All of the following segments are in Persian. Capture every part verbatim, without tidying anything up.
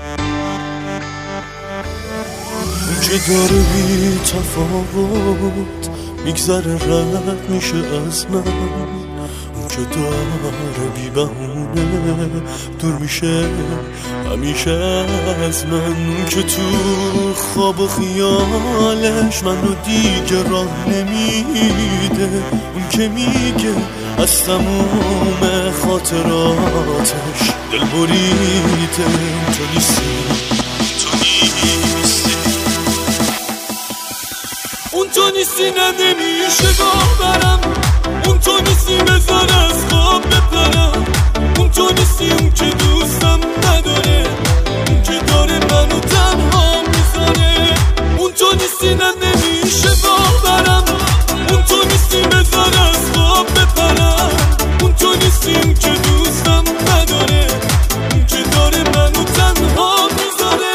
اون که داره بی تفاوت میگذره رد میشه از من، اون که داره بی بهونه دور میشه همیشه از من، اون که تو خواب و خیالش من رو دیگه راه نمیده، اون که میگه از تموم خاطراتش دل بریده. تو نیستی، تو نیستی، اون تو نیستی، نه نمیشه باورم، اون تو نیستی بذار از خواب بپرم، اون تو نیستی، اون که دوستم نداره، اون که داره منو تنها میذاره، اون تو نیستی، نه نمیشه باورم، اون تو نیستی بذار از خواب بپرم، اون تو نیستی، اون که دوستم نداره، اون که داره منو تنها میذاره.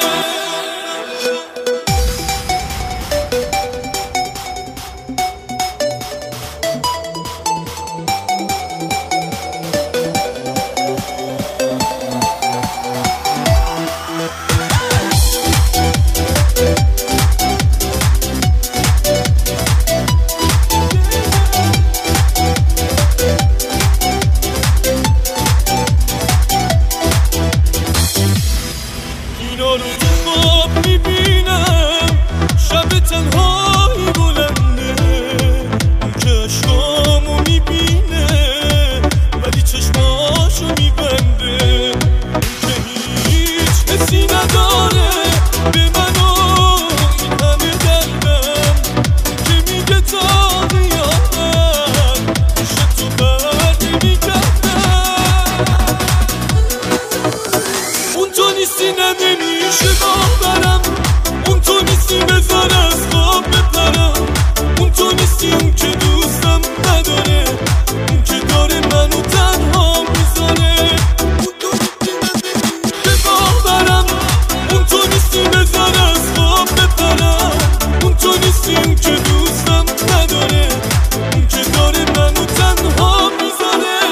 اینا رو تو خواب میبینم، شب تنهایی بلنده، اون که عشقامو میبینه ولی چشماشو میبنده، اون که هیچ حسی نداره به من و این همه دردم، اون که میگه تا قیامت پیش تو بر نمیگردم، اون تو نیستی، نه نمیشه باورم، اون تو نیستی بذار از خواب بپرم، اون تو نیستی، اون که دوستم نداره، اون که داره منو تنها میذاره، اون تو نیستی، نه نمیشه باورم، اون تو نیستی بذار از خواب بپرم، اون تو نیستی، اون که دوستم نداره، اون که داره منو تنها میذاره.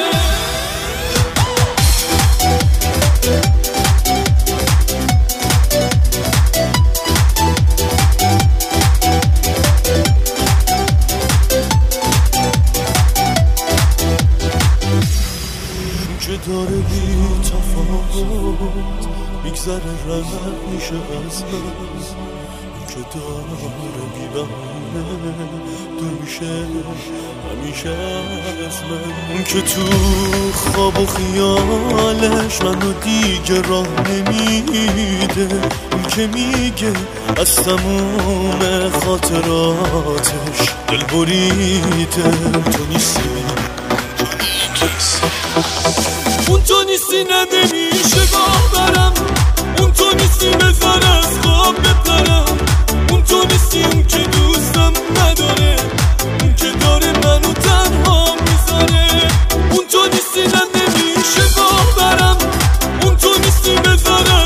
که داره بی تفاوت میگذره رد میشه از من، اون که داره بی بهونه دور میشه همیشه از من، اون که تو خواب و خیالش من رو دیگه راه نمیده، اون که میگه از تموم خاطراتش دل بریده. تو نیستی، اون تو نیستی، نه نمیشه باورم، اون تو نیستی بذار از خواب بپرم، اون تو نیستی، اون که دوستم نداره، اون که داره منو تنها میذاره، اون تو نیستی، نه نمیشه باورم، اون تو نیستی بذار